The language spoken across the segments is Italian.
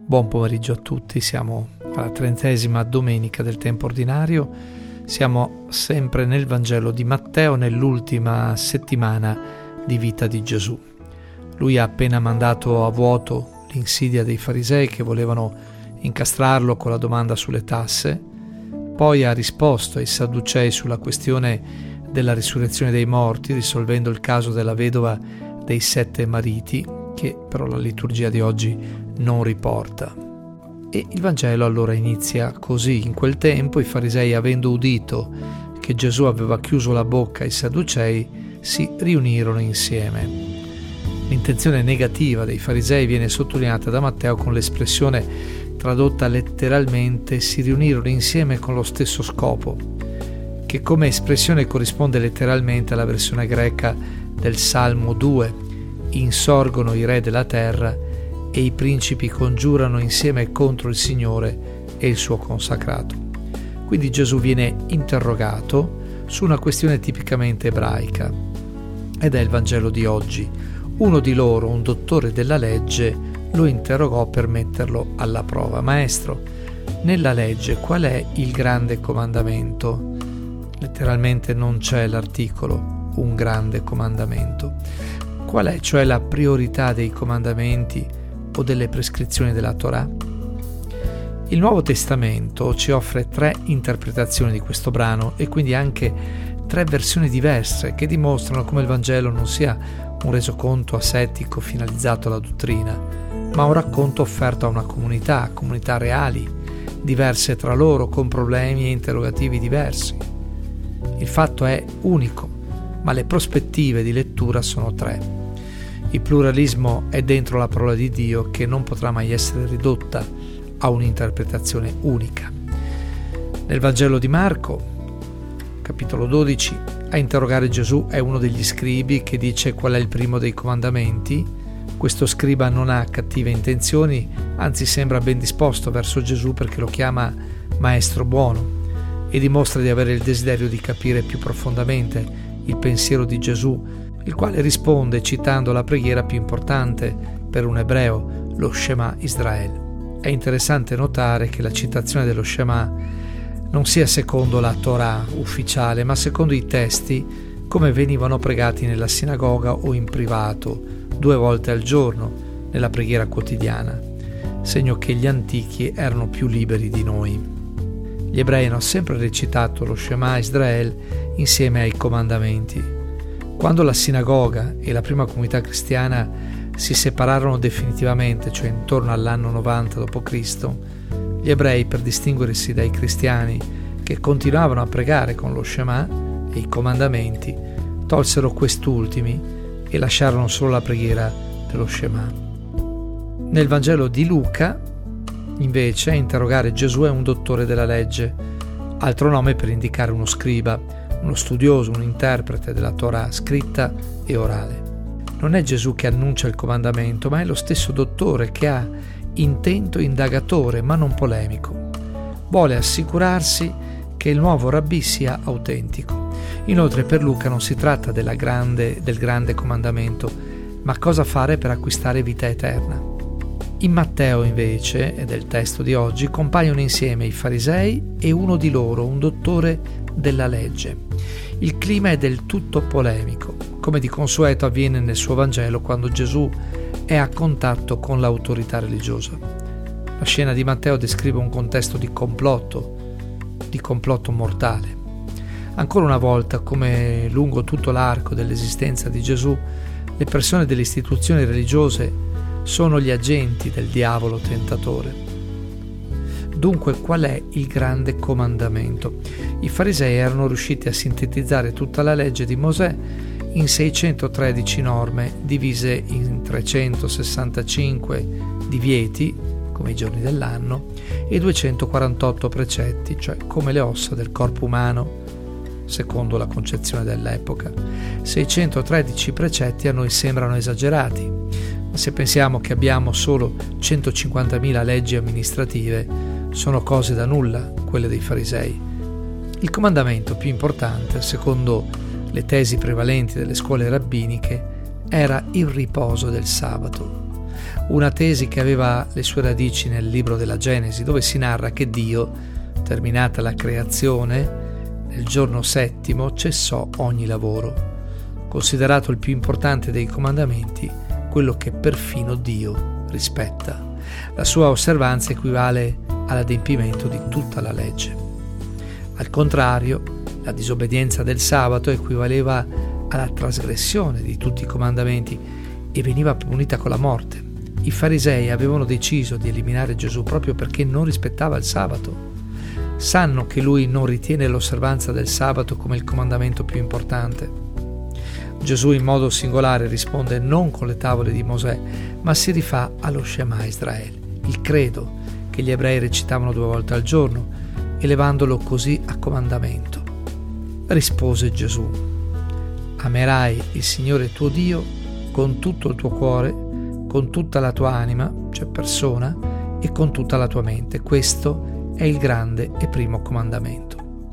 Buon pomeriggio a tutti, siamo alla 30ª domenica del tempo ordinario, siamo sempre nel Vangelo di Matteo, nell'ultima settimana di vita di Gesù. Lui ha appena mandato a vuoto l'insidia dei farisei che volevano incastrarlo con la domanda sulle tasse, poi ha risposto ai Sadducei sulla questione della risurrezione dei morti, risolvendo il caso della vedova dei 7 mariti, che però la liturgia di oggi non riporta. E il Vangelo allora inizia così: in quel tempo i farisei, avendo udito che Gesù aveva chiuso la bocca ai Sadducei, si riunirono insieme. L'intenzione negativa dei farisei viene sottolineata da Matteo con l'espressione tradotta letteralmente "si riunirono insieme con lo stesso scopo", che come espressione corrisponde letteralmente alla versione greca del Salmo 2: insorgono i re della terra e i principi congiurano insieme contro il Signore e il suo consacrato. Quindi Gesù viene interrogato su una questione tipicamente ebraica, ed è il Vangelo di oggi. Uno di loro, un dottore della legge, lo interrogò per metterlo alla prova: Maestro, nella legge qual è il grande comandamento? Letteralmente non c'è l'articolo un grande comandamento. Qual è cioè la priorità dei comandamenti o delle prescrizioni della Torah? Il Nuovo Testamento ci offre 3 interpretazioni di questo brano e quindi anche 3 versioni diverse che dimostrano come il Vangelo non sia un resoconto asettico finalizzato alla dottrina, ma un racconto offerto a una comunità reali, diverse tra loro, con problemi e interrogativi diversi. Il fatto è unico, ma le prospettive di lettura sono 3. Il pluralismo è dentro la parola di Dio, che non potrà mai essere ridotta a un'interpretazione unica. Nel Vangelo di Marco, capitolo 12, a interrogare Gesù è uno degli scribi che dice qual è il primo dei comandamenti. Questo scriba non ha cattive intenzioni, anzi sembra ben disposto verso Gesù perché lo chiama maestro buono e dimostra di avere il desiderio di capire più profondamente il pensiero di Gesù, il quale risponde citando la preghiera più importante per un ebreo, lo Shema Israel. È interessante notare che la citazione dello Shema non sia secondo la Torah ufficiale, ma secondo i testi come venivano pregati nella sinagoga o in privato 2 volte al giorno nella preghiera quotidiana, segno che gli antichi erano più liberi di noi. Gli ebrei hanno sempre recitato lo Shema Israel insieme ai comandamenti. Quando la sinagoga e la prima comunità cristiana si separarono definitivamente, cioè intorno all'anno 90 d.C., gli ebrei, per distinguersi dai cristiani che continuavano a pregare con lo Shema e i comandamenti, tolsero quest'ultimi e lasciarono solo la preghiera dello Shema. Nel Vangelo di Luca, invece, a interrogare Gesù è un dottore della legge, altro nome per indicare uno scriba, uno studioso, un interprete della Torah scritta e orale. Non è Gesù che annuncia il comandamento, ma è lo stesso dottore che ha intento indagatore ma non polemico. Vuole assicurarsi che il nuovo rabbì sia autentico. Inoltre per Luca non si tratta del grande comandamento, ma cosa fare per acquistare vita eterna. In Matteo invece, ed è il testo di oggi, compaiono insieme i farisei e uno di loro, un dottore della legge. Il clima è del tutto polemico, come di consueto avviene nel suo Vangelo quando Gesù è a contatto con l'autorità religiosa. La scena di Matteo descrive un contesto di complotto mortale. Ancora una volta, come lungo tutto l'arco dell'esistenza di Gesù, le persone delle istituzioni religiose sono gli agenti del diavolo tentatore. Dunque, qual è il grande comandamento? I farisei erano riusciti a sintetizzare tutta la legge di Mosè in 613 norme divise in 365 divieti, come i giorni dell'anno, e 248 precetti, cioè come le ossa del corpo umano, secondo la concezione dell'epoca. 613 precetti a noi sembrano esagerati, ma se pensiamo che abbiamo solo 150.000 leggi amministrative, sono cose da nulla quelle dei farisei. Il comandamento più importante, secondo le tesi prevalenti delle scuole rabbiniche, era il riposo del sabato. una tesi che aveva le sue radici nel libro della Genesi, dove si narra che Dio, terminata la creazione, nel giorno settimo cessò ogni lavoro, considerato il più importante dei comandamenti, quello che perfino Dio rispetta. La sua osservanza equivale all'adempimento di tutta la legge. Al contrario, la disobbedienza del sabato equivaleva alla trasgressione di tutti i comandamenti e veniva punita con la morte. I farisei avevano deciso di eliminare Gesù proprio perché non rispettava il sabato. Sanno che lui non ritiene l'osservanza del sabato come il comandamento più importante. Gesù in modo singolare risponde non con le tavole di Mosè, ma si rifà allo Shema Israele, il credo che gli ebrei recitavano 2 volte al giorno, elevandolo così a comandamento. Rispose Gesù: amerai il Signore tuo Dio con tutto il tuo cuore, con tutta la tua anima, cioè persona, e con tutta la tua mente. Questo è il grande e primo comandamento.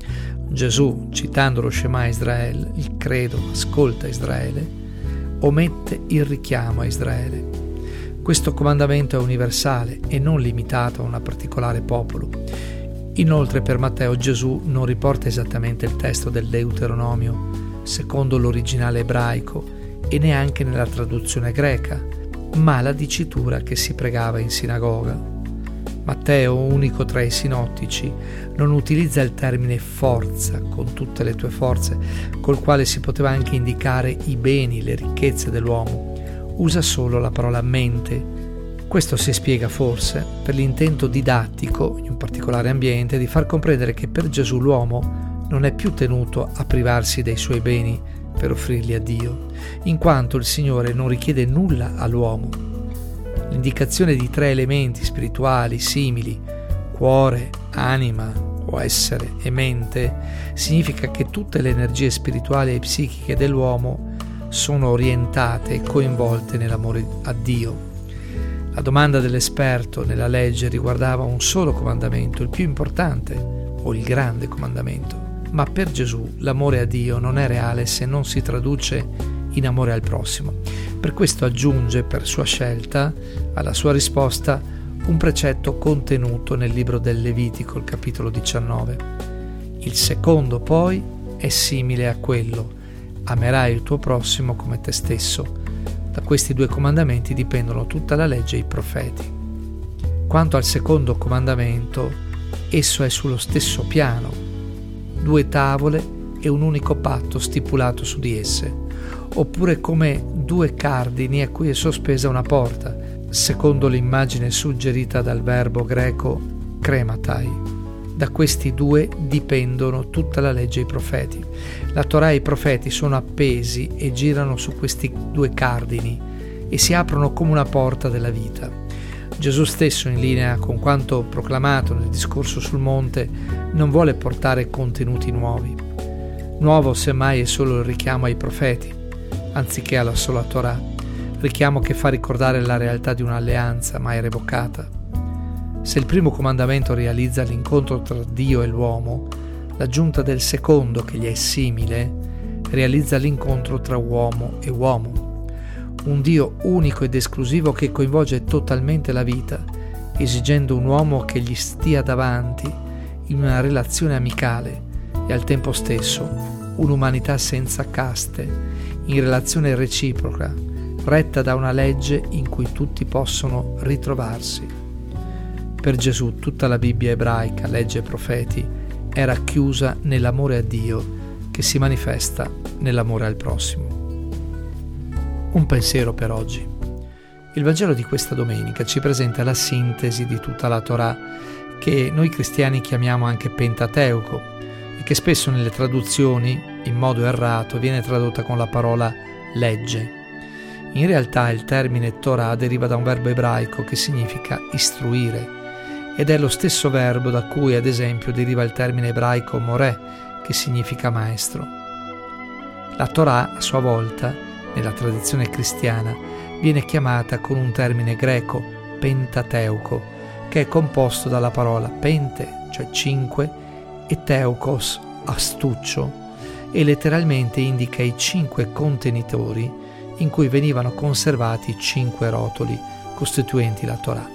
Gesù, citando lo Shema Israele, il credo, ascolta Israele, omette il richiamo a Israele. Questo comandamento è universale e non limitato a un particolare popolo. Inoltre per Matteo Gesù non riporta esattamente il testo del Deuteronomio secondo l'originale ebraico e neanche nella traduzione greca, ma la dicitura che si pregava in sinagoga. Matteo, unico tra i sinottici, non utilizza il termine forza, con tutte le tue forze, col quale si poteva anche indicare i beni, le ricchezze dell'uomo. Usa solo la parola mente. Questo si spiega forse per l'intento didattico, in un particolare ambiente, di far comprendere che per Gesù l'uomo non è più tenuto a privarsi dei suoi beni per offrirli a Dio, in quanto il Signore non richiede nulla all'uomo. L'indicazione di 3 elementi spirituali simili, cuore, anima o essere e mente, significa che tutte le energie spirituali e psichiche dell'uomo sono orientate e coinvolte nell'amore a Dio. La domanda dell'esperto nella legge riguardava un solo comandamento, il più importante o il grande comandamento. Ma per Gesù l'amore a Dio non è reale se non si traduce in amore al prossimo. Per questo aggiunge, per sua scelta, alla sua risposta un precetto contenuto nel libro del Levitico, il capitolo 19. Il secondo poi è simile a quello: amerai il tuo prossimo come te stesso. Da questi 2 comandamenti dipendono tutta la legge e i profeti. Quanto al secondo comandamento, esso è sullo stesso piano: 2 tavole e un unico patto stipulato su di esse, oppure come 2 cardini a cui è sospesa una porta, secondo l'immagine suggerita dal verbo greco krematai. Da questi 2 dipendono tutta la legge e i profeti. La Torah e i profeti sono appesi e girano su questi 2 cardini e si aprono come una porta della vita. Gesù stesso, in linea con quanto proclamato nel discorso sul monte, non vuole portare contenuti nuovi. Nuovo semmai è solo il richiamo ai profeti, anziché alla sola Torah, richiamo che fa ricordare la realtà di un'alleanza mai revocata. Se il primo comandamento realizza l'incontro tra Dio e l'uomo, l'aggiunta del secondo, che gli è simile, realizza l'incontro tra uomo e uomo. Un Dio unico ed esclusivo che coinvolge totalmente la vita, esigendo un uomo che gli stia davanti in una relazione amicale e al tempo stesso un'umanità senza caste, in relazione reciproca, retta da una legge in cui tutti possono ritrovarsi. Per Gesù tutta la Bibbia ebraica, legge e profeti, era chiusa nell'amore a Dio che si manifesta nell'amore al prossimo. Un pensiero per oggi. Il Vangelo di questa domenica ci presenta la sintesi di tutta la Torah, che noi cristiani chiamiamo anche Pentateuco e che spesso nelle traduzioni, in modo errato, viene tradotta con la parola legge. In realtà il termine Torah deriva da un verbo ebraico che significa istruire, ed è lo stesso verbo da cui ad esempio deriva il termine ebraico morè, che significa maestro. La Torah a sua volta, nella tradizione cristiana, viene chiamata con un termine greco, Pentateuco, che è composto dalla parola pente, cioè 5, e teukos, astuccio, e letteralmente indica i 5 contenitori in cui venivano conservati 5 rotoli, costituenti la Torah.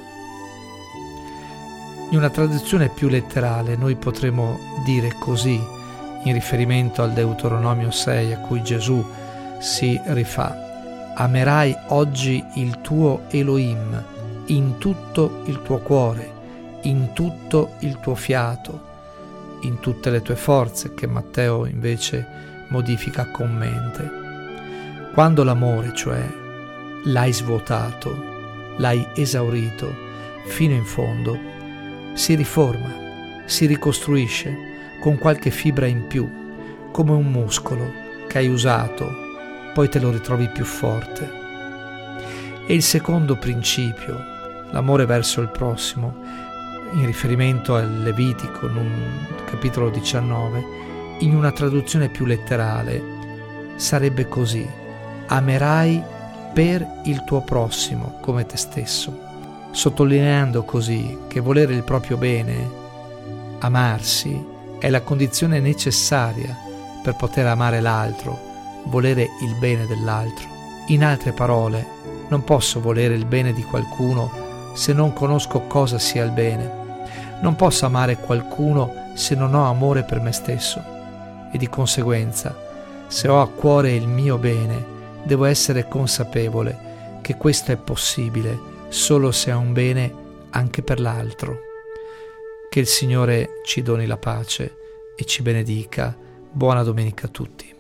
In una traduzione più letterale noi potremmo dire così, in riferimento al Deuteronomio 6 a cui Gesù si rifà: amerai oggi il tuo Elohim in tutto il tuo cuore, in tutto il tuo fiato, in tutte le tue forze, che Matteo invece modifica con mente. Quando l'amore, cioè, l'hai svuotato, l'hai esaurito fino in fondo, si riforma, si ricostruisce con qualche fibra in più, come un muscolo che hai usato, poi te lo ritrovi più forte. E il secondo principio, l'amore verso il prossimo, in riferimento al Levitico, in un capitolo 19, in una traduzione più letterale, sarebbe così: amerai per il tuo prossimo come te stesso, sottolineando così che volere il proprio bene, amarsi, è la condizione necessaria per poter amare l'altro, volere il bene dell'altro. In altre parole, non posso volere il bene di qualcuno se non conosco cosa sia il bene. Non posso amare qualcuno se non ho amore per me stesso, e di conseguenza, se ho a cuore il mio bene, devo essere consapevole che questo è possibile solo se ho un bene anche per l'altro. Che il Signore ci doni la pace e ci benedica. Buona domenica a tutti.